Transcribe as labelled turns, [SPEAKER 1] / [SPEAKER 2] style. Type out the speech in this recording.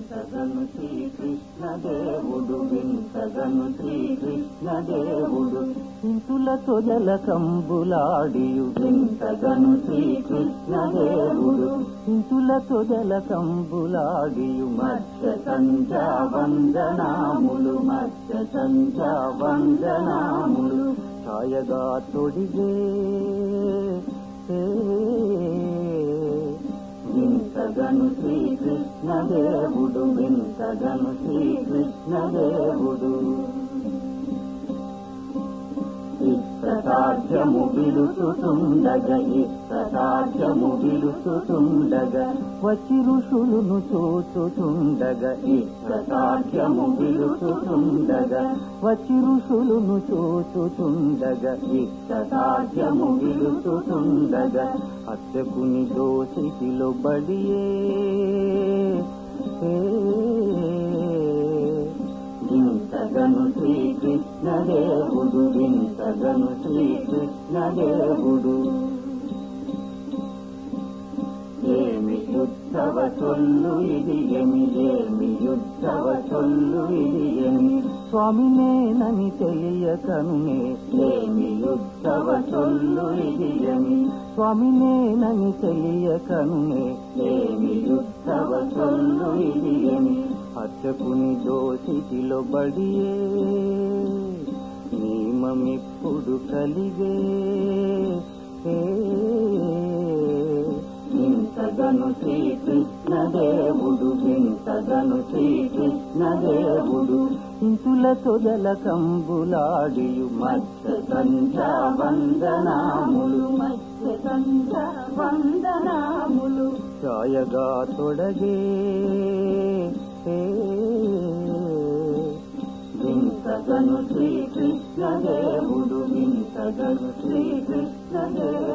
[SPEAKER 1] వింతగను శ్రీకృష్ణదేవుడు వింతగను శ్రీకృష్ణదేవుడు ఇంతులతో జలకంబులాడియు వింతగను శ్రీకృష్ణదేవుడు ఇంతులతో జలకంబులాడియు మత్స్య సంధ్యా వందనాములు మత్స్య సంధ్యా వందనాములు ఛాయగా తొడిగే వింతగను శ్రీకృష్ణదేవుడు వింతగను శ్రీకృష్ణదేవుడు ఇష్టసాధ్యము విలుసుతుండగ ఇష్టసాధ్యము విలుసుతుండగ వచ్చి ఋషులును చూచుతుండగ ఇష్టసాధ్యము విలుసుతుండగ వచ్చి ఋషులును చూచుతుండగ ఇష్టసాధ్యము విలుసుతుండగ హత్యకుని దోషిలో బడియే వింతగను శ్రీకృష్ణదేవుడు వింతగను శ్రీకృష్ణదేవుడు ఏమి యుద్ధవ చొల్లు ఇది ఏమి యుద్ధవ చొల్లు ఇది స్వామినేనని తెలియకనునే ఏమి యుద్ధవ చొల్లు ఇది స్వామినేనని తెలియకనునే ఏమి యుద్ధవ చొల్లు ఇది హత్యకుని దోషిలో బడియే నియమమిప్పుడు కలిగే వింతగను శ్రీకృష్ణదేవుడు వింతగను శ్రీకృష్ణదేవుడు ఇంతులతో జలకంబులాడియు మత్స్య సంధ్యా వందనాములు మత్స్య సంధ్యా వందనాములు ఛాయగా తొడగే వింతగను శ్రీకృష్ణదేవుడు వింతగను శ్రీకృష్ణదేవుడు